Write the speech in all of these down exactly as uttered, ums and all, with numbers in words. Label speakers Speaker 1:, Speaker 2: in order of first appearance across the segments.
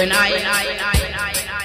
Speaker 1: when I, I, I, I, I,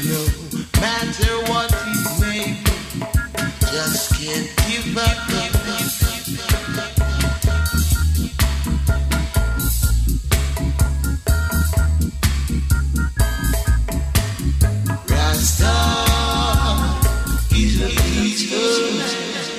Speaker 2: no matter what it may be, just can't give up. Rasta is a peaceful man.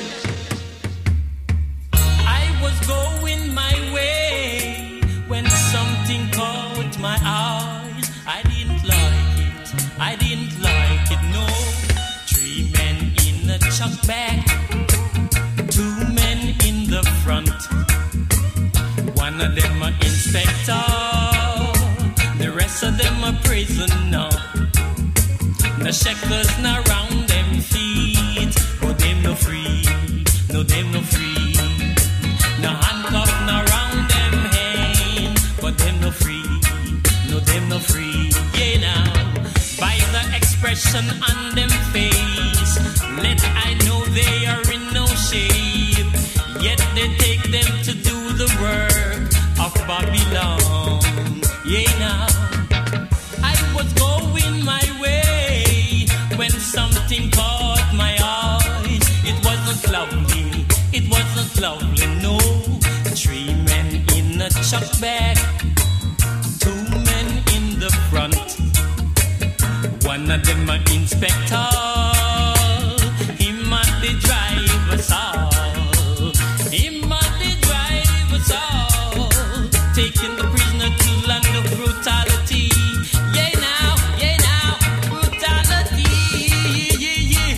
Speaker 3: I was going my way when something caught my eyes. I didn't like it, I didn't like it, no. Three men in a chuck bag, two men in the front. One of them a inspector, the rest of them a prisoner. No shackles no round them feet, but them no free, no them no free. No handcuff no round them hand, but them no free, no them no free. Yeah now, by the expression on them face, let I know they are in no shape. Yet they take them to do the work of Babylon. Yeah now, I was going my way when something caught my eyes. It wasn't lovely, it wasn't lovely, no. Three men in a chuck bag, two men in the front. One of them an inspector, him at the driver's all. Him at the driver's all, taking the prisoner to land of brutality. Yeah now, yeah now, brutality. Yeah, yeah.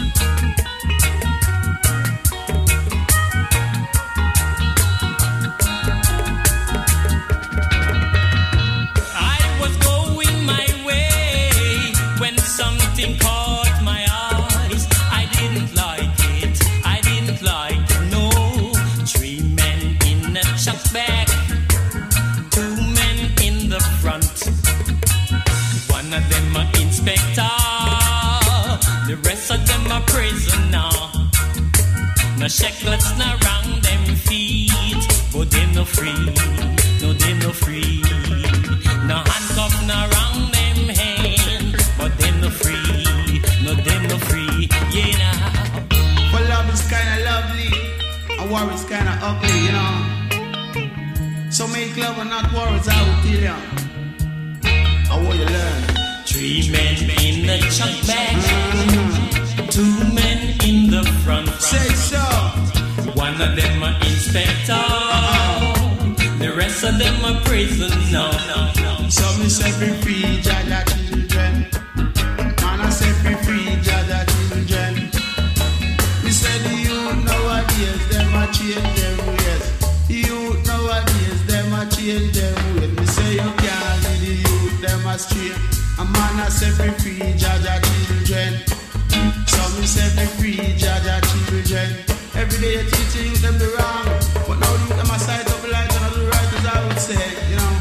Speaker 3: I was going my way when something caught my eyes. I didn't like it, I didn't like it, no. Three men in a chuck bag, two men in the front. One of them a inspector, the rest of them a prisoner. No shackles no round them feet, but they no free, no they no free. No handcuff no round them hand, but they no free, no they no free. Yeah now.
Speaker 4: But love is kinda lovely, and war is kinda ugly, you know. So make love and not war, as I will tell you. I want you to learn.
Speaker 3: Three men in the chuck bag, two men in the front.
Speaker 4: Say so.
Speaker 3: One of them a inspector, the rest of them a prisoner.
Speaker 4: So me say be free, Jaja children. Man, I say be free, Jaja children. Me say the youth nowadays, them a change them ways. The youth nowadays, them a change them ways. Me say you can't lead the youth, them a straight. A man I say be free, Jaja children. So me say be free, Jaja children. Every day you teach you them the wrong, but now you them a side up light and the right, as I would say, you know.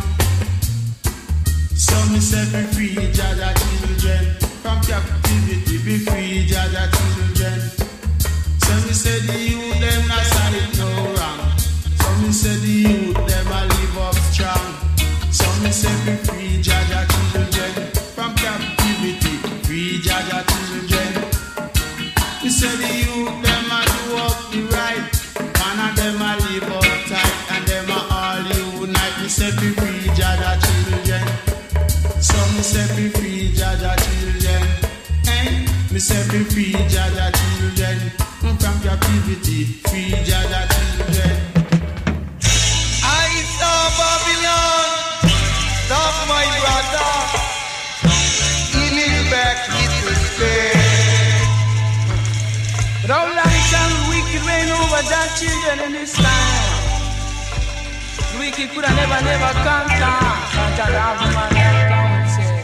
Speaker 4: So me say be free, Jaja children. From captivity, be free, Jaja children. So me say the youth them not side no wrong. So me say the youth them a live up strong. So me say be free, Jaja children. From captivity, free Jaja children. Me say the youth them a do up the right, man and them a live up tight, and them a all unite. Me say be free, Jaja children. So me say be free, Jaja children. Hey, me say be free, Jaja children. From captivity, free Jaja children.
Speaker 5: I saw Babylon, stop my brother. He lives back with respect.
Speaker 6: But how long shall the wicked reign over their children in this time? The wicked could have never, never conquer. Such a love man that say.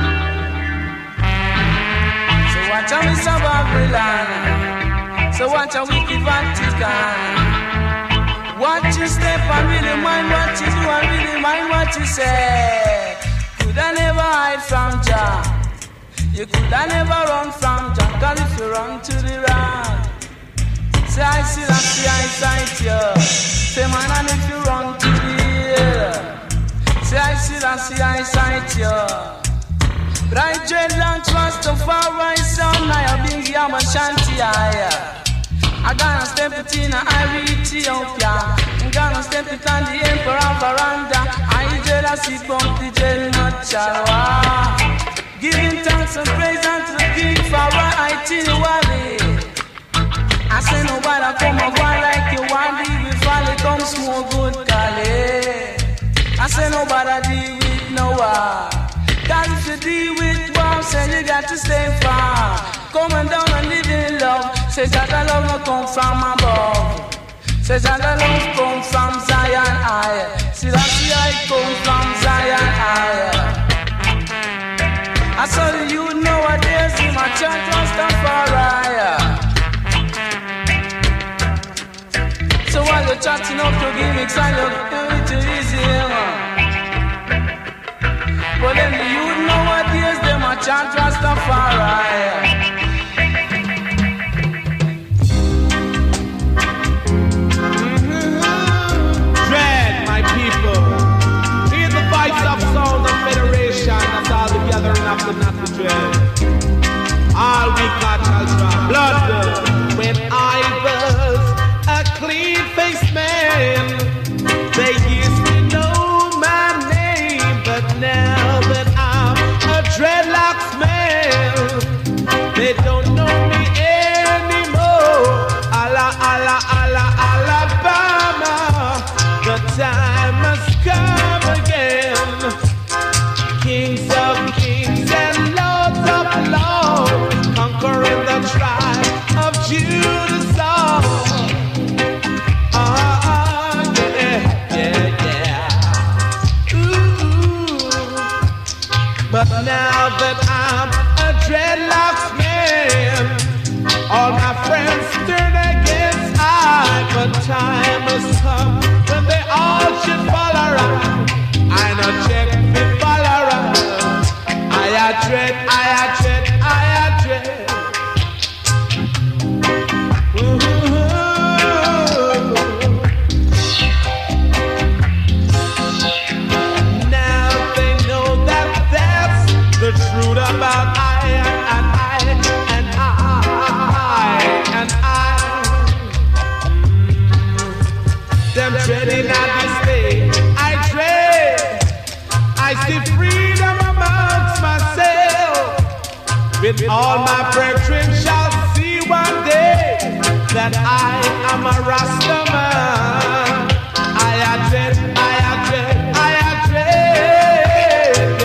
Speaker 6: So watch out, Mister Babylon. So watch a wicked Vatican. Watch you step and really mind what you do and really mind what you say. Could I never hide from Jah? You could I never run from Jah, cause if you run to the right, say I see that see I sight you. Say man, and if you run to the hill, say I see that see I sight you. Right dreadlocks, Rastafari son, I have been Yama Shanti, I I gonna step it in a Ethiopia. I'm gonna step it on the Emperor Veranda. I jealousy bump the gel Chalwa. Giving thanks and praise unto the King for I Valley. I say nobody come and go like you want to with Valley come smoke good Kale. I say nobody deal with Noah. Cause if you deal with bomb, say you got to stay far. Coming down and live in love. Say that the love no come from above. Say that the love come from Zion higher. See that see I come from Zion higher. I saw the youth nowadays in my church Rastafari. So while you're chatting up to gimmicks and you're doing it too easy, man. But then the youth nowadays them a chant Rastafari.
Speaker 7: Of not to dread. All we got culture, blood. When I was a clean-faced man, they used to know my name, but now that I'm a dreadlocks man, they don't know me anymore. Alla, alla, alla, Alabama, the time has come again. Kings of kings and lords of lords, conquering the tribe of Judah. Ah, yeah, yeah, yeah. Ooh. But now that I'm a dreadlocks man, all my friends turn against I. But time has come when they all should fall around. I know check me fall around. I dread, I dread, I dread. Ooh. Now they know that that's the truth about I and I and I and I. Them dreading at this day. I dread. I see freedom amongst myself. With all my brethren shall see one day that I am a Rasta man. I dread, I dread, I dread.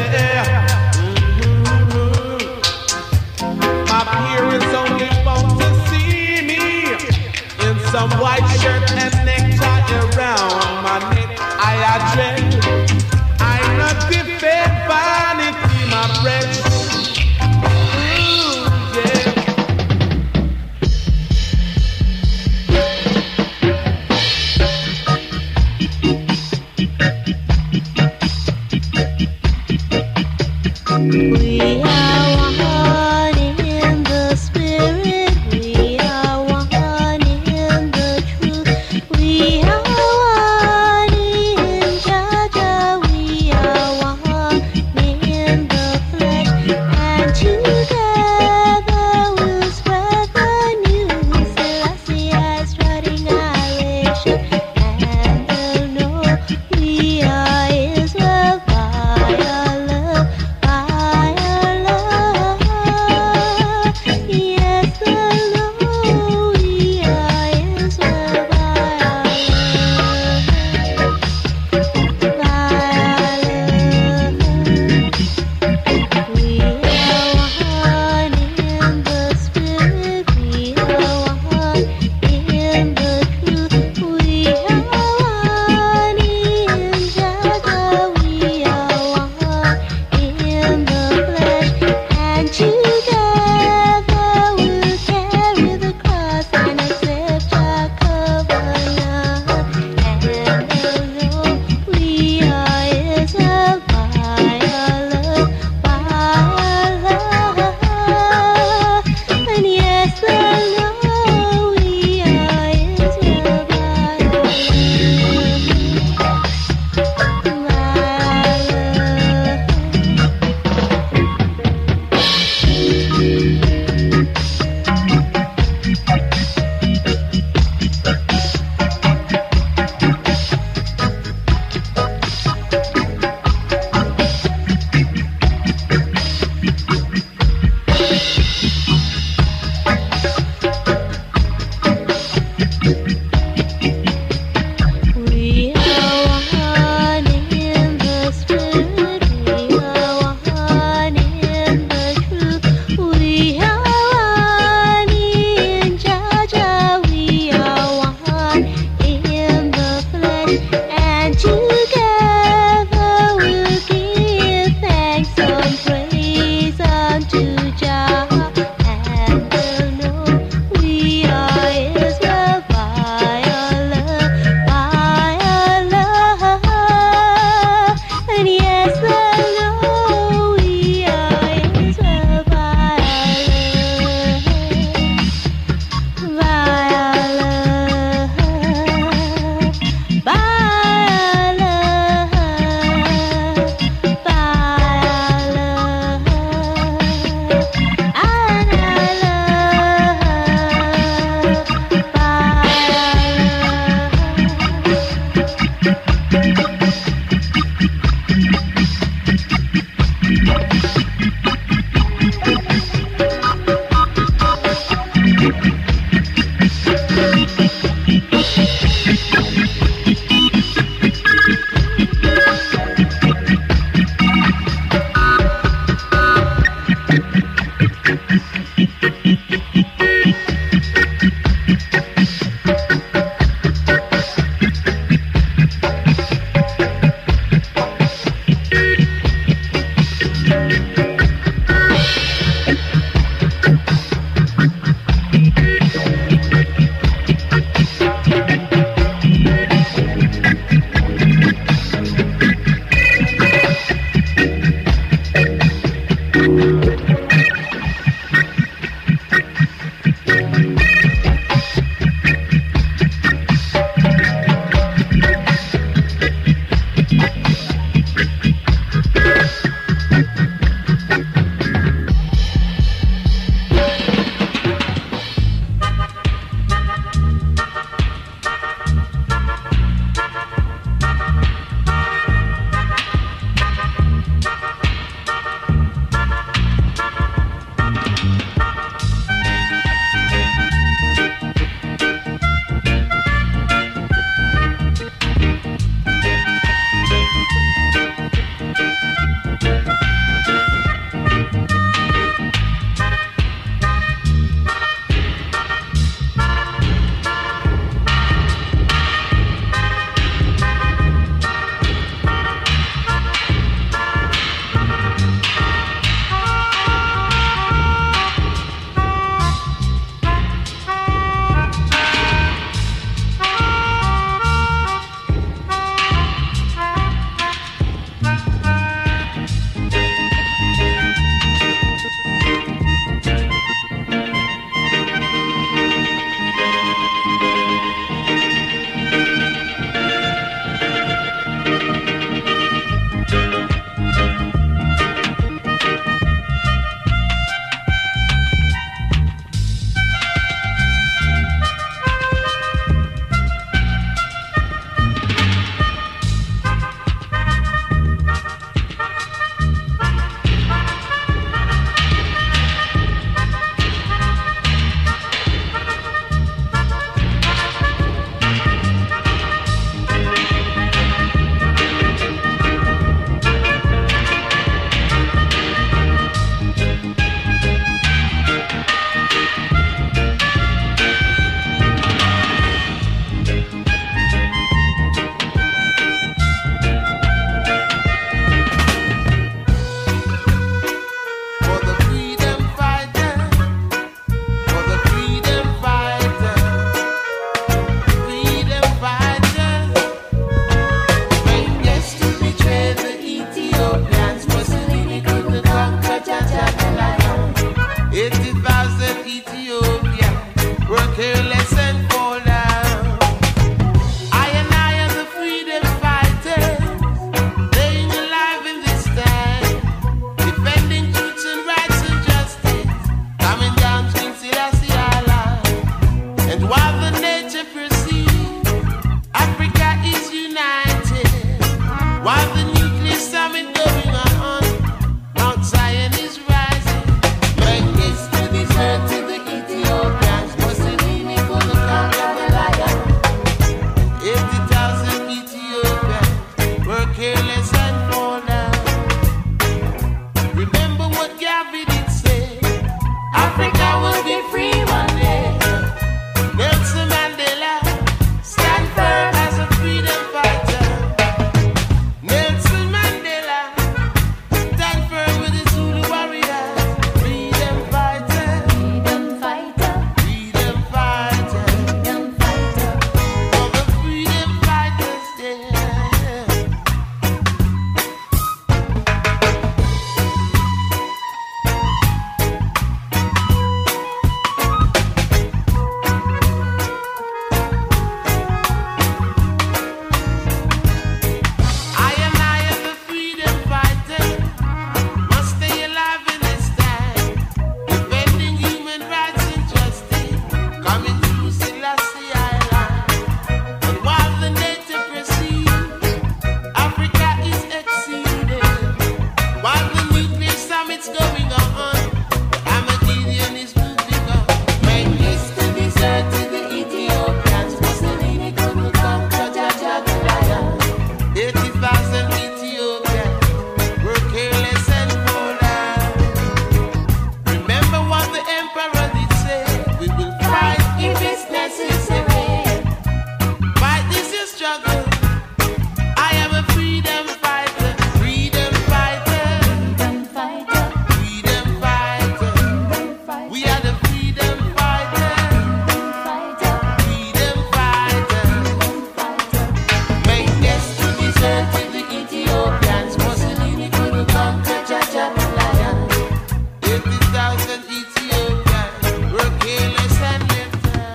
Speaker 7: Yeah. Mm-hmm. My parents only want to see me in some white shirt and necktie around my neck. I dread. I'm not defend vanity, my friends.
Speaker 8: We are one in the spirit, we are one in the truth, we are one in Jah.
Speaker 2: thousand Ethiopians were careless and fall down. I and I are the freedom fighters, staying alive in this time, defending truth and rights and justice, coming down King Selassie Allah. And while the nature proceeds, Africa is united. While the nuclear summit going on, Mount Zion is rising. Mengistu to desert to the Ethiopians, Mussolini gonna conquer the lion. Eighty thousand Ethiopians were careless and fall down. Remember what Garvey did say, Africa will be free one day. Nelson Mandela stand firm as a freedom fighter. Nelson Mandela stand firm with the Zulu warriors. Freedom fighter,
Speaker 8: Freedom fighter,
Speaker 2: freedom fighter,
Speaker 8: freedom fighter.
Speaker 2: for the freedom fighters there. I and I am the freedom fighter, must stay alive in this time, defending human rights and justice, coming through Selassie Island. And while the nature proceeds, Africa is exceeded. While the nuclear summit's going on, the Armageddon is moving on. Mengistu desert to the Ethiopians, Mussolini couldn't conquer Jaja the lion. Eighty thousand Ethiopians were careless and fall down. Remember what the emperor did say, we will fight if it's necessary. Fight is your struggle. I am a freedom fighter, freedom fighter,
Speaker 8: Freedom fighter,
Speaker 2: freedom fighter. We are the freedom fighters,
Speaker 8: fighter,
Speaker 2: freedom fighters.
Speaker 8: fighter.
Speaker 2: Mengistu desert to the Ethiopians, Mussolini couldn't conquer Jaja the lion. Eighty thousand Ethiopians were careless and left out.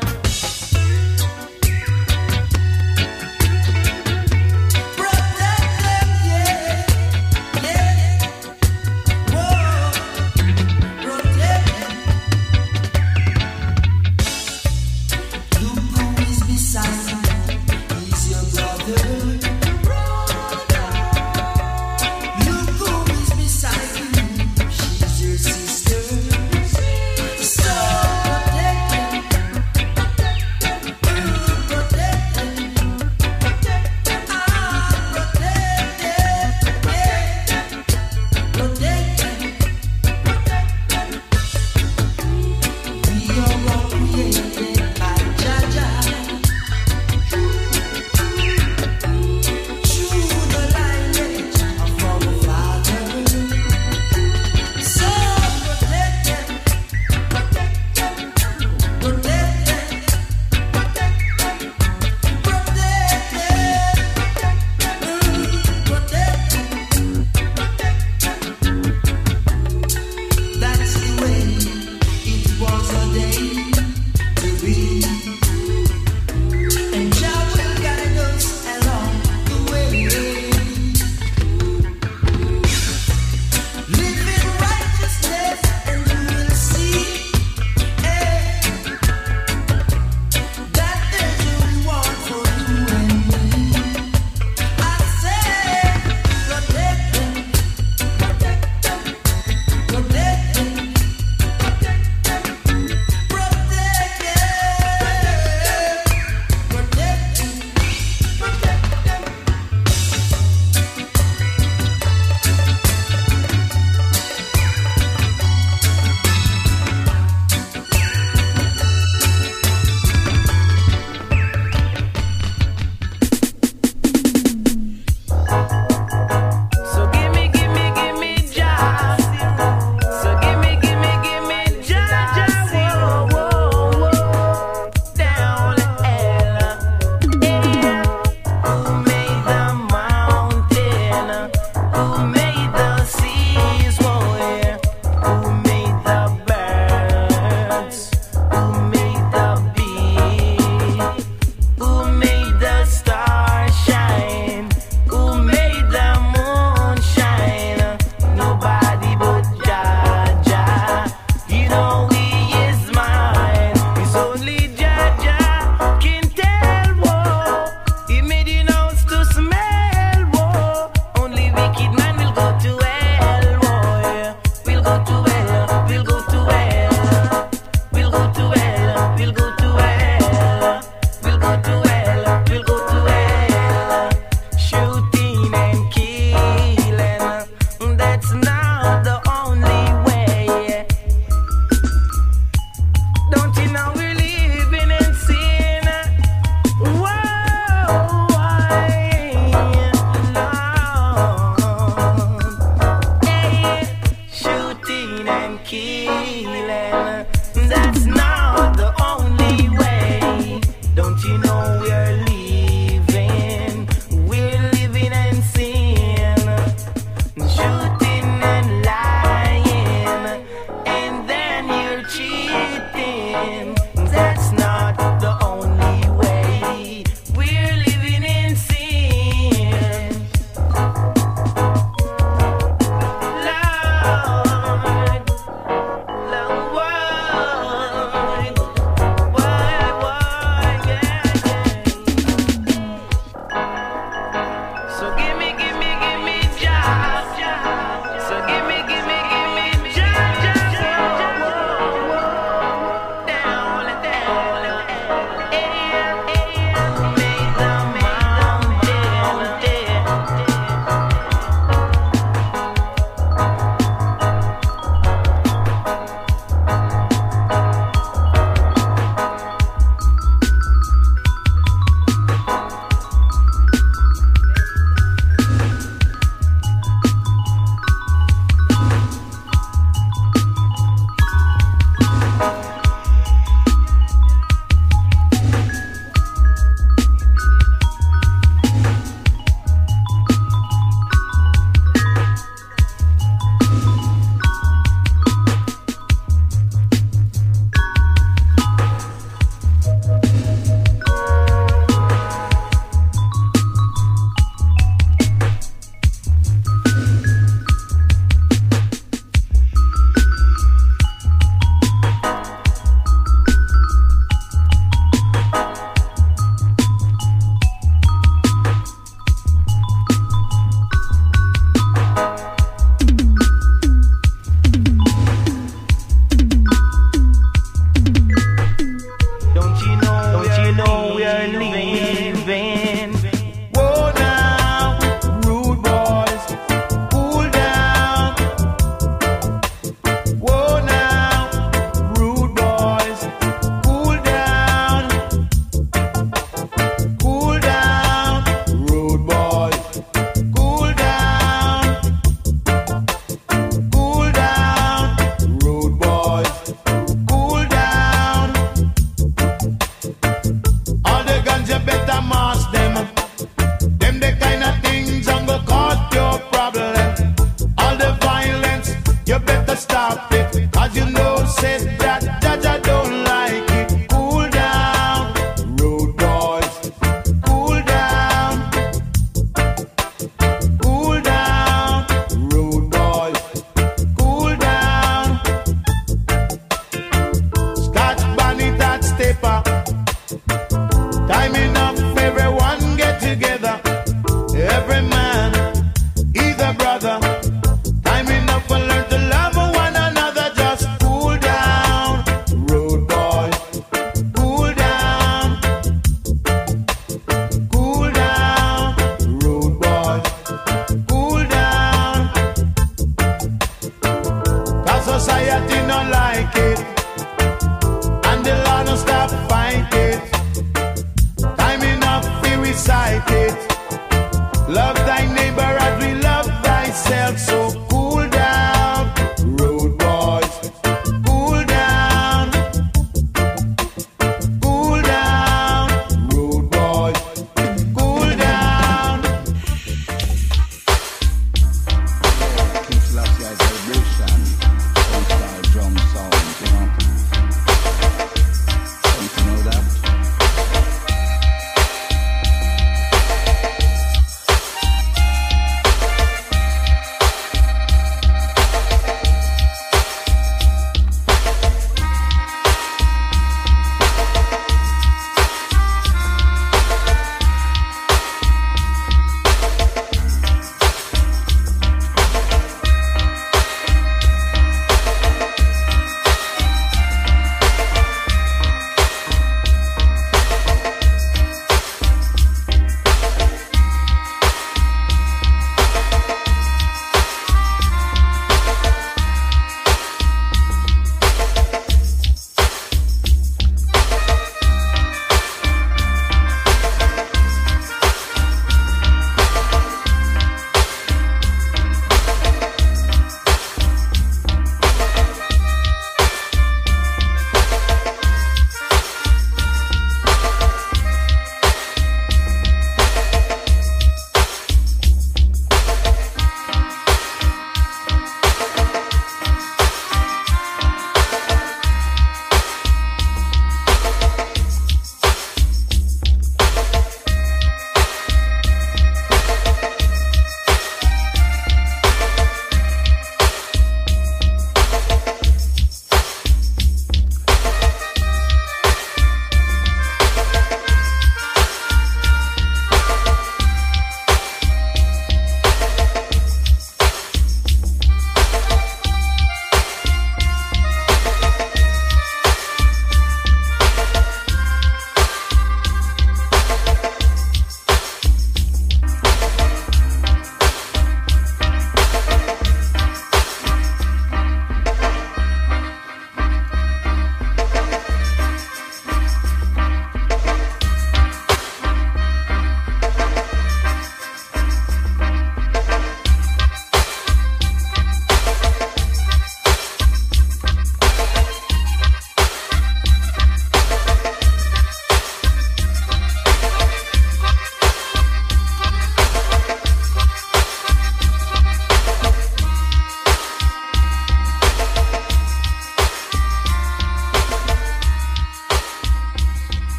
Speaker 9: That's the way it was ordained.